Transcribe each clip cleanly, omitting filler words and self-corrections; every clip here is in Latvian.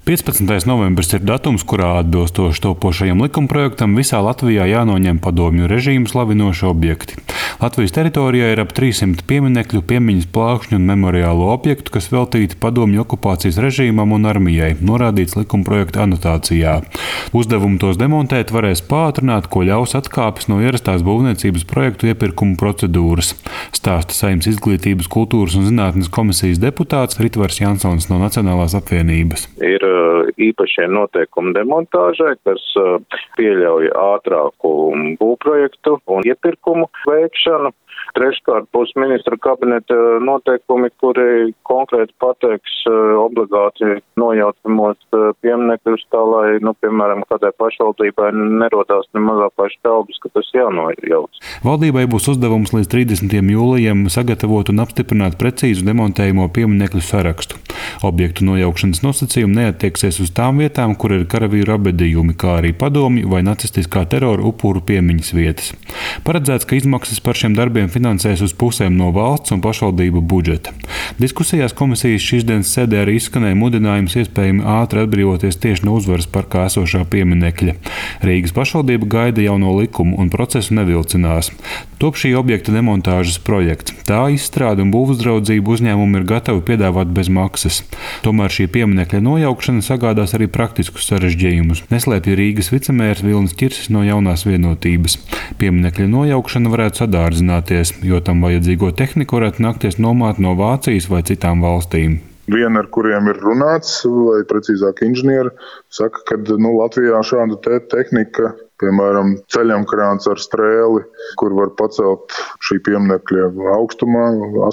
15. novembris ir datums, kurā atbilstoši topošajam likumprojektam visā Latvijā jānoņem padomju režīmu slavinoši objekti. Latvijas teritorijā ir ap 300 pieminekļu, piemiņas plākšņu un memoriālo objektu, kas veltīti padomju okupācijas režīmam un armijai, norādīts likumprojekta anotācijā. Uzdevumu tos demontēt varēs pātrināt, ko ļaus atkāpes no ierastās būvniecības projektu iepirkuma procedūras, stāsta Saeimas Izglītības, kultūras un zinātnes komisijas deputāts Ritvars Jansons no Nacionālās apvienības. Ir īpašie noteikumi demontāžai, kas pieļauj ātrāku būvprojektu un iepirkumu veikšanu. Treškārt būs ministra kabineta noteikumi, kuri konkrēti pateiks obligāti nojaucamos pieminekļus tā, lai, piemēram, kādai pašvaldībai nerodās ne mazākās šaubas, ka tas jānojauc. Valdībai būs uzdevums līdz 30. jūlijam sagatavot un apstiprināt precīzu demontējumu pieminekļu sarakstu. Objektu nojaukšanas nosacījumi neattieksies uz tām vietām, kur ir karavīru apbedījumi, kā arī padomju vai nacistiskā terora upuru piemiņas vietas. Paredzēts, ka izmaksas par šiem darbiem finansēs uz pusēm no valsts un pašvaldību budžeta. Diskusijās komisijas šīs dienas sēdē arī izskanēja mudinājums iespējami ātri atbrīvoties tieši no Uzvaras parkā esošā pieminekļa. Rīgas pašvaldība gaida jauno likumu un procesu nevilcinās. Top šī objekta demontāžas projekts. Tā izstrāde un būvuzraudzību uzņēmumi ir gatavi piedāvāt bez maksas. Tomēr šī pieminekļa nojaukšana sagādās arī praktiskus sarežģījumus, neslēpj Rīgas vicemērs Vilnis Ķirsis no Jaunās vienotības. Pieminekļa nojaukšana varētu sadārdzināties, jo tam vajadzīgo tehniku varētu nākties nomāt no Vācijas vai citām valstīm. Viena, ar kuriem ir runāts, vai precīzāk inženieri, saka, ka Latvijā šāda tehnika, piemēram, ceļamkrāns ar strēli, kur var pacelt šī pieminekļa augstumā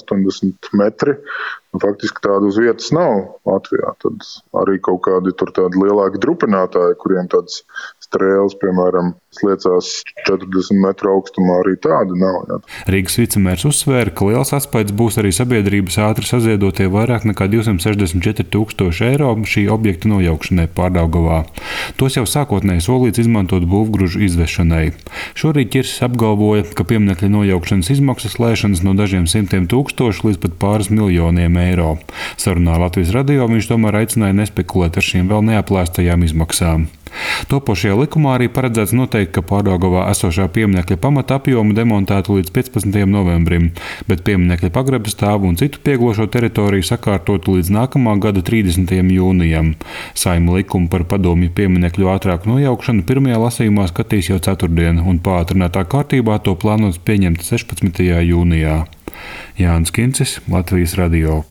80 metri. Faktiski tādu uz vietas nav Latvijā. Tad arī kaut kādi tur tādi lielāki drupinātāji, kuriem tādas strēles, piemēram, sliecās 40 metru augstumā, arī tāda nav. Jā. Rīgas vicemērs uzsvēra, ka liels atspaids būs arī sabiedrības ātri saziedotie vairāk nekā 264 000 eiro šī objekta nojaukšanai Pārdaugavā. Tos jau sākotnēji solīts izmantot būvgružu izvešanai. Šorīt Ķirsis apgalvoja, ka pieminekļa nojaukšanas izmaksas lēšanas no dažiem simtiem tūkstošu līdz pat pāris miljoniem eiro. Sarunā Latvijas radio viņš tomēr aicināja nespekulēt ar šīm vēl neaplēstajām izmaksām. Topošajā likumā arī paredzēts noteikt, ka Pārdaugavā esošā pieminekļa pamata apjomu demontētu līdz 15. novembrim, bet pieminekļa pagraba stāvu un citu pieglošo teritoriju sakārtotu līdz nākamā gada 30. jūnijam. Saeima likumu par padomju pieminekļu ātrāku nojaukšanu pirmajā lasījumā skatīs jau ceturtdien, un pātrinātā kārtībā to plānots pieņemt 16. jūnijā. Jānis Kincis, Latvijas radio.